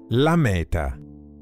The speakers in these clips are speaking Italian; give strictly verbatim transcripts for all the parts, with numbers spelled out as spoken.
La meta.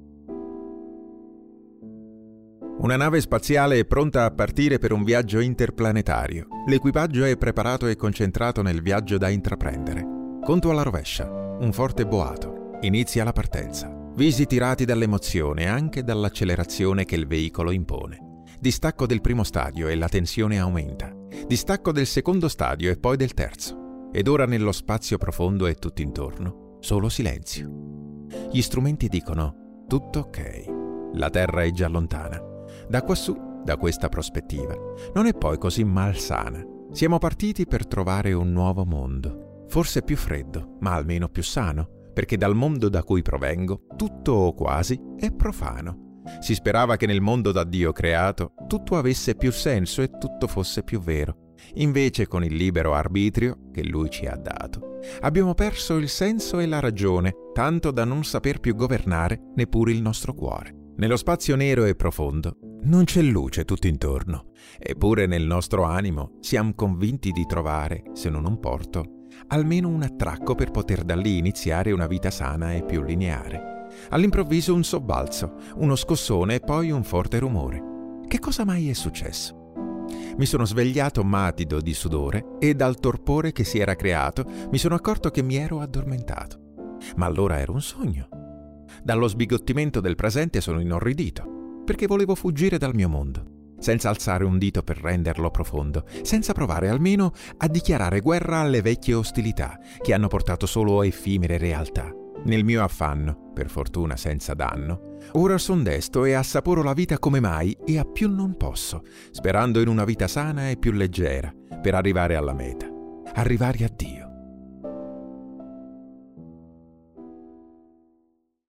Una nave spaziale è pronta a partire per un viaggio interplanetario. L'equipaggio è preparato e concentrato nel viaggio da intraprendere. Conto alla rovescia, un forte boato. Inizia la partenza. Visi tirati dall'emozione e anche dall'accelerazione che il veicolo impone. Distacco del primo stadio e la tensione aumenta. Distacco del secondo stadio e poi del terzo. Ed ora nello spazio profondo e tutt'intorno, solo silenzio. Gli strumenti dicono tutto ok. La Terra è già lontana. Da quassù, da questa prospettiva, non è poi così malsana. Siamo partiti per trovare un nuovo mondo. Forse più freddo, ma almeno più sano, perché dal mondo da cui provengo, tutto o quasi è profano. Si sperava che nel mondo da Dio creato tutto avesse più senso e tutto fosse più vero. Invece, con il libero arbitrio che Lui ci ha dato, abbiamo perso il senso e la ragione, tanto da non saper più governare neppure il nostro cuore. Nello spazio nero e profondo non c'è luce tutto intorno, eppure nel nostro animo siamo convinti di trovare, se non un porto, almeno un attracco per poter da lì iniziare una vita sana e più lineare. All'improvviso un sobbalzo, uno scossone e poi un forte rumore. Che cosa mai è successo? Mi sono svegliato matido di sudore e dal torpore che si era creato mi sono accorto che mi ero addormentato. Ma allora era un sogno. Dallo sbigottimento del presente sono inorridito, perché volevo fuggire dal mio mondo, senza alzare un dito per renderlo profondo, senza provare almeno a dichiarare guerra alle vecchie ostilità che hanno portato solo effimere realtà. Nel mio affanno, per fortuna senza danno, ora son desto e assaporo la vita come mai e a più non posso, sperando in una vita sana e più leggera, per arrivare alla meta, arrivare a Dio.